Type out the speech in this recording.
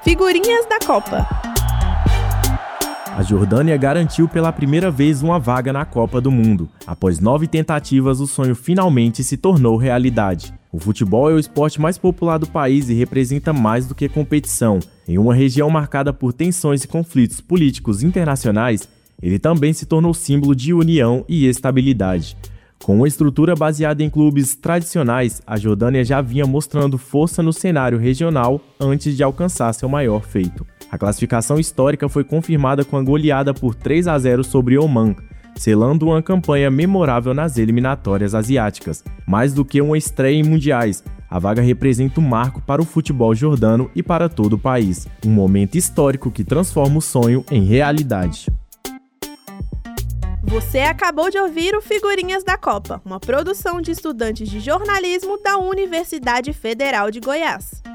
Figurinhas da Copa. A Jordânia garantiu pela primeira vez uma vaga na Copa do Mundo. Após 9 tentativas, o sonho finalmente se tornou realidade. O futebol é o esporte mais popular do país e representa mais do que competição. Em uma região marcada por tensões e conflitos políticos internacionais, ele também se tornou símbolo de união e estabilidade. Com uma estrutura baseada em clubes tradicionais, a Jordânia já vinha mostrando força no cenário regional antes de alcançar seu maior feito. A classificação histórica foi confirmada com a goleada por 3-0 sobre Omã, selando uma campanha memorável nas eliminatórias asiáticas. Mais do que uma estreia em mundiais, a vaga representa um marco para o futebol jordano e para todo o país. Um momento histórico que transforma o sonho em realidade. Você acabou de ouvir o Figurinhas da Copa, uma produção de estudantes de jornalismo da Universidade Federal de Goiás.